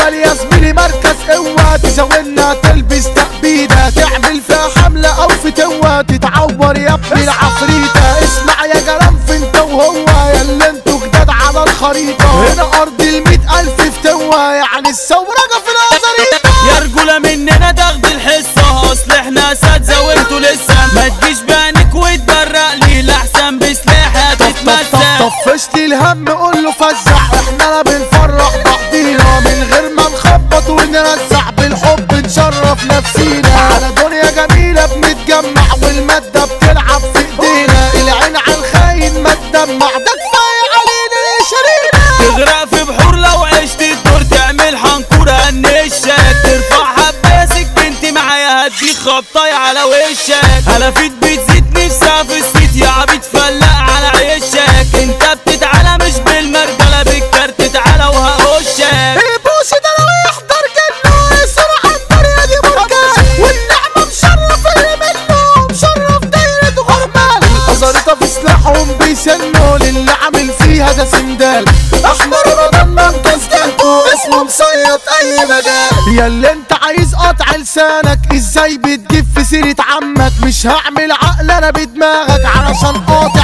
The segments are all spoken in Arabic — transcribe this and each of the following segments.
الاول يا زميلي مركز قوة، تزاولنا تلبس تأبيدة، تعمل فيها حملة او فتوة، تتعور يا ابني العفريتة. اسمع يا جرنف انت وهو يا اللي انتوا جداد على الخريطة، هنا ارض ال100,000 فتوة، يعني الثورجة في الازاريطة. يا رجولة مننا تاخد الحصة، اصل احنا اساتذة وانتوا لسه، ما تجيش بعينك وتبرق لي لأحسن بسلاحها تتمسك. طفشت الهم قوله فزع، احنا لا بنفرح بعضينا من غير ما نخبط ونرزع، بالحب نشرف نفسينا، على دنيا جميلة بنتجمع والمادة بتلعب في ايدينا، العين على الخاين ما تدمع، ده كفاية علينا لشرينا. تغرق في بحور لو عشت الدور، تعمل حنكورة هنشك، ترفع حباسك بنتي معايا هديك خبطاي على وشك، هلافيت بتزيد نفسها في السيت يا عبيد فلق على عيشك، انت بتتعالى مش بالمرجلة بالكارت تعالى وهقشك. البوس ده لو يحضر جنه يسرع على الطريقة دي بركان، والنعمة مشرف اللي منه مشرف دايرة غربال، الأزاريطة في سلاحهم بيسنوا للي عامل فيها ده سندال، أحمر رمضان منقذ جنبه اسمه مصيط أي مجال. يا اللي انت عايز قطع لسانك ازاي بتجيب في سيرة عمك، مش هعمل عقل انا بدماغك علشان قاطع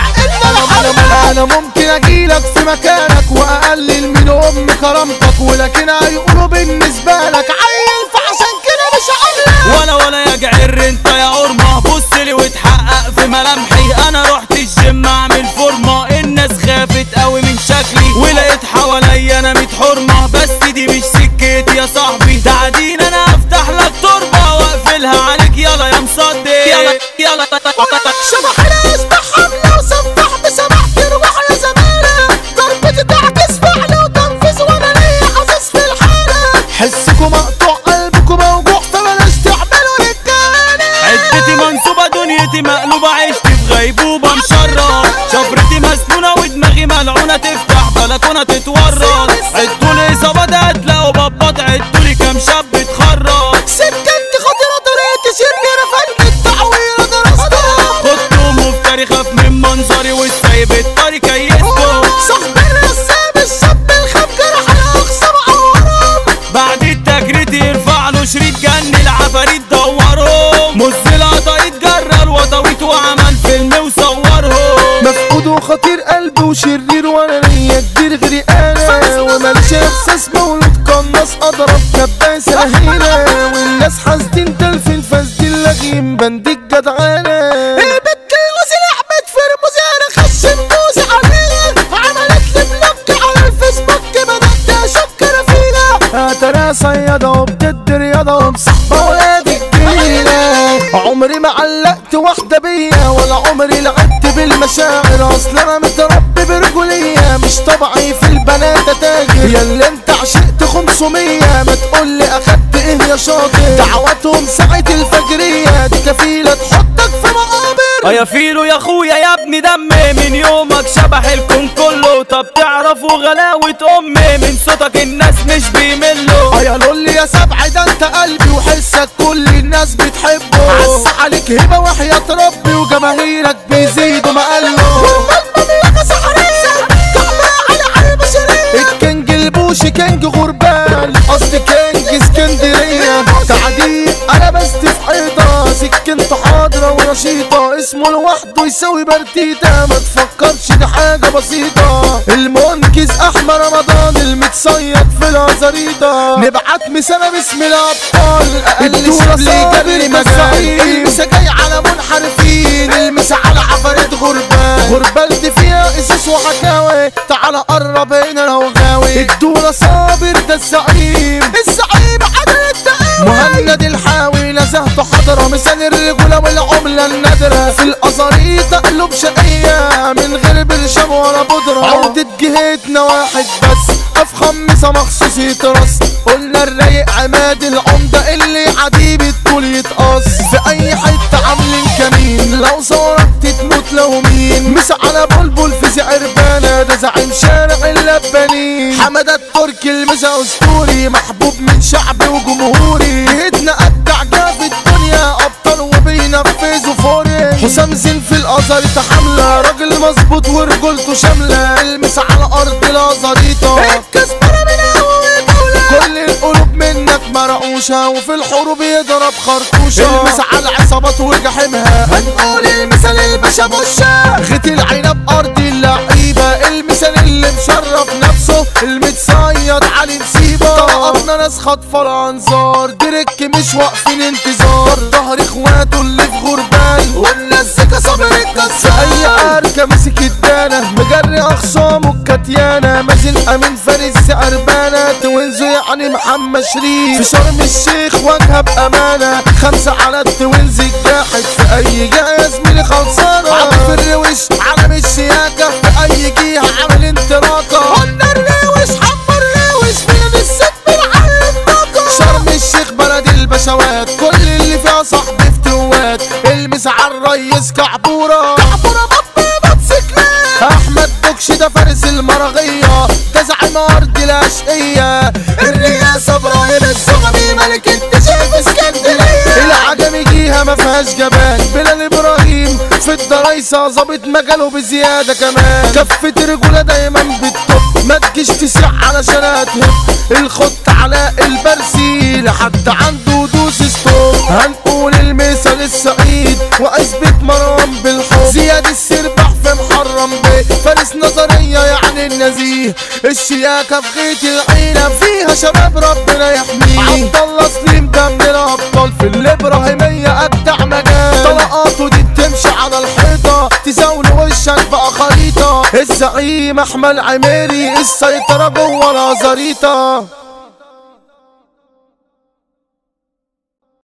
انا ممكن اجيلك في مكانك واقلل من كرامتك، ولكن هيقولوا بالنسبة لك عيل فعشان كده مش هقولك. ولا يا جعر انت يا عرمة، بصلي وتحقق في ملامحي، انا رحت الجيم اعمل فورمة، الناس خافت قوي من شكلي ولقيت حواليا انا 100 حرمة، بس دي مش سكتي يا صاحبي، تعدين انا افتح لك تربة واقفلها عليك يلا يا مصدق، يلا شبحنا اشبح حملة وسفح بسمح تروح يا زمانة، ضربتي تعكس فعل وتنفذ وانا ليا حاسس في الحالة، حسكوا مقطوع قلبكوا موجوع فبلاش تعملوا رجالة، عدتي منصوبة دنيتي مقلوبة، عشت في غيبوبة مشرة، شفرتي مسنونة ودماغي ملعونة، تفتح بلكونة تتورط، عدولي اصابات هتلاقوا بباط، عدولي كام شاب اتخرج، سكنت خطيرة طريقتي شريرة فن التعويرة درستها، خدتوا مفتري خاف من منظري والسايب الطريق كيسكو، صاحب الرسام الشاب الخام جرح الاقصى معورهم، بعد التجريد يرفع له شريط جن العفاريت دورهم، مزلة طايت جرى الوطويت وعمل فيلم وصورهم، مفقود وخطير قلبي وشرير وانا ليا كتير غيري انا، وماليش احساس مولود قناص اضرب كباسة هنا، والناس حاسدين تلفين فاسدين لاغيين بنديك جدعانة، البت الوزير احمد فرموزي انا خشم موزي عليها، عملت لي بلوك على الفيسبوك بدأت اشك رفيقة، ترى صيادة وبتدي رياضة ومصاحبة ولاد الجيلة، عمري ما علقت واحدة بيا ولا عمري لعبت بالمشاعر، اصل انا متربي برجولية مش طبعي في البنات تاجر، يا اللي انت عشقت 500 ما تقولي اخدت ايه يا شاطر، دعواتهم ساعة الفجرية دي كفيلة تحطك في مقابر، يا فيلو يا اخويا يا ابني دمي، من يومك شبح الكون كله، طب تعرفوا غلاوة امي من صوتك الناس مش بيملوا، يا لولي يا سبع ده انت قلبي وحسك كل الناس بتحبه، عز عليك هبة وحياة ربي وجماهيرك بيزيدوا مقله، والمملكة سحرية كعبة على قلب شرية، الكينج البوشي كينج غربال قصدي كينج اسكندرية، تعديل انا بست في حيطة سكنته حاضرة ونشيطة، اسمه لوحده يساوي برتيتة ما تفكرش دي حاجة بسيطة، المنكز احمد رمضان المتصيد في الازاريطة، نبعت مسانة باسم الابطال اقل شبلي جري مجاعين، المسا جاي على منحرفين، المسا على عفاريت غربال دي فيها قصص وحكاوي، تعالى قرب هنا لو غاوي، الدورة صابر ده الزعيم عدل التقاوي، مهند الحاوي نزهته حضرة مثال الرجولة والعملة النادرة، في الازاريطة قلوب شقية من غير برشام ولا بودرة، عودة جهتنا واحد بس افخم مسا مخصوص يترص، قلنا الرايق عماد العمدة اللي عديب الطول يتقص، في اي حتة عاملين كمين لو صورت تموت لو مين، مسا على بلبل في زعربانة ده زعيم شارع اللبانين، حمادة التركي المسا اسطوري محبوب من شعبي وجمهوري، جهتنا ابدع جا في الدنيا ابطال وبينفذوا فوري، حسام زين في الازاريطة حملة راجل مظبوط ورجولته شاملة، المسا على ارض الازاريطة الكسبانة من اول جولة، كل القلوب مرقوشة وفي الحروب يضرب خرطوشة. المس على العصابات وجحيمها هنقول المثال الباشا بوشة. غيت العينة بأرض اللعيبة المثال اللي مشرف نفسه المتصيد علي نسيبة. طلقنا ناس خاطفة الأنظار درك مش واقفين انتظار. ظهر اخواته اللي في غربان والناس سكة صابر الكسار. أي أركة مسك الدانة مجري أخصامه الكتيانة. مازن أمين فارس أربانة توينزو يعني محمد شريف. في شرم الشيخ واجهة بأمانة 5 على التوينز الجاحد. في أي جهة يا زميلي خلصانة. عاطف الروش علم الشياكة في أي جهة عامل انطلاقة. قلنا الروش حمر الروش فين الست بالعلم الطاقة. شرم الشيخ بلد البشوات كل اللي فيها صاحبي فتوات. المس على الريس كعبورة موتوسيكلات. أحمد دوكش ده فارس المرغية ده زعيم أرض الأشقية. الرئاسة إبراهيم الزغبي ملك اكتشاف اسكندرية. العجمي جيها ما فيهاش جبان. بلال إبراهيم في الدرايسة ظابط مجاله بزيادة كمان. كفة رجولة دايما بالتوب ما تجيش تسيح علشان هتهب. الخط علاء البرسي لحد عنده دوس ستوب. هنقول المثال السعيد واثبت مروان بالحب. زياد السربح في محرم بيه فارس نظرية يعني النزيه. الشياكة في غيت العيلة فيها شباب ربنا يحميه. عبد الله سليم ده من الابطال في الابراهيمية ابدع مجال. طلقاته دي بتمشي على الحيطة تزاول وشك بقى خريطة. الزعيم احمد عميري السيطرة جوه الازاريطة.